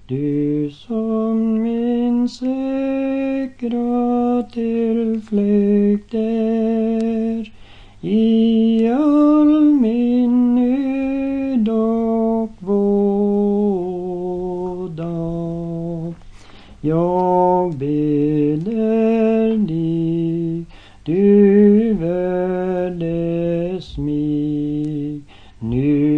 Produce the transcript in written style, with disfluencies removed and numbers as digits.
du som min säkra tillflykt är i all min nöd och våda. Jag beder dig, du värdes mig, nu